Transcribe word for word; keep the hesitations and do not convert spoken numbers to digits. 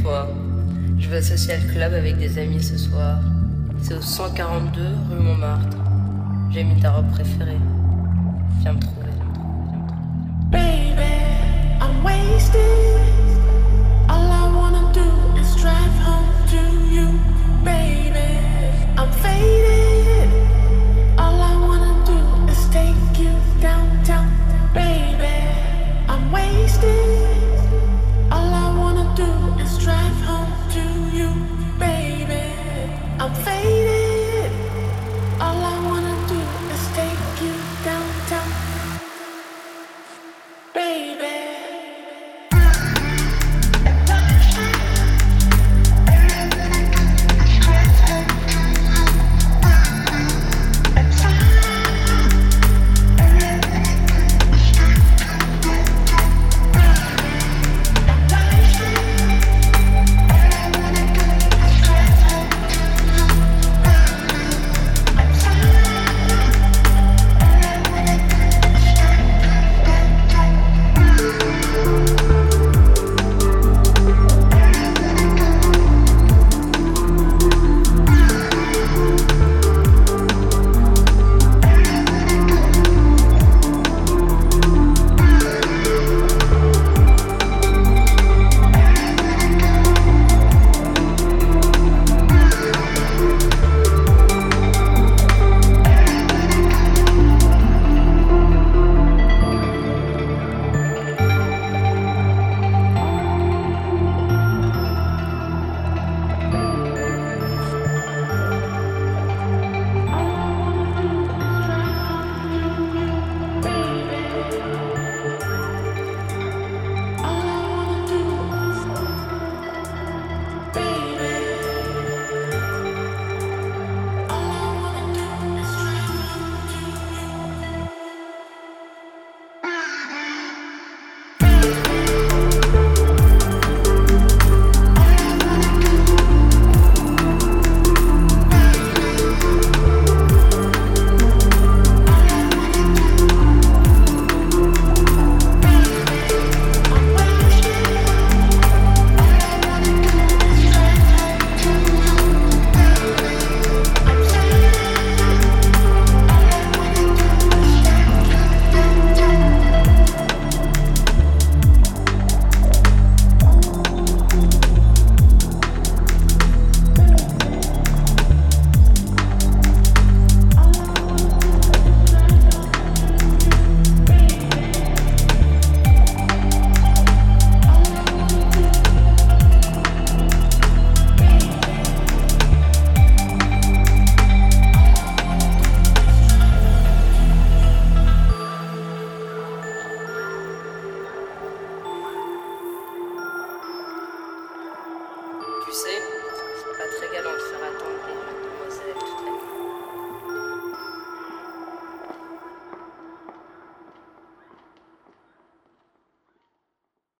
toi. Je vais au social club avec des amis ce soir. C'est au cent quarante-deux rue Montmartre. J'ai mis ta robe préférée. Viens me trouver. Baby, I'm wasted. All I wanna do is drive home to you, baby.